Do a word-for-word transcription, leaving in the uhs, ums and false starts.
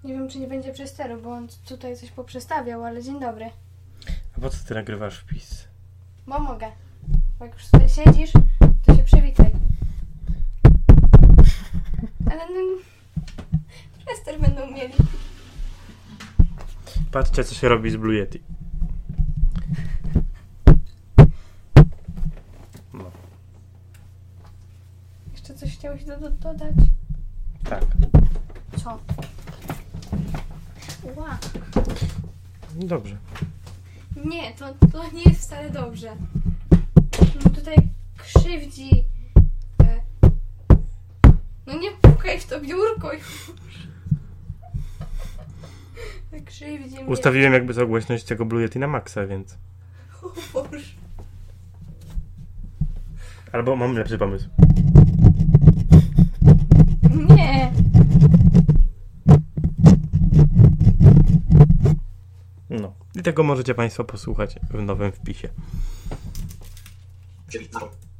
Nie wiem, czy nie będzie przesteru, bo on tutaj coś poprzestawiał, ale dzień dobry. A po co ty nagrywasz wpis? Bo mogę. Bo jak już tutaj siedzisz, to się przywitaj. Ale no... Przester będą mieli. Patrzcie, co się robi z Blue Yeti. No. Jeszcze coś chciałeś do, do, dodać? Tak. Co? Ła. Dobrze. Nie, to, to nie jest wcale dobrze. No tutaj krzywdzi. E... No nie pukaj w to biurko już. Krzywdzi mnie. Ustawiłem jakby za głośność tego Blue Yeti na maksa, więc... O Boże. Albo mam lepszy pomysł. Nie. No. I tego możecie Państwo posłuchać w nowym wpisie. Przywitał.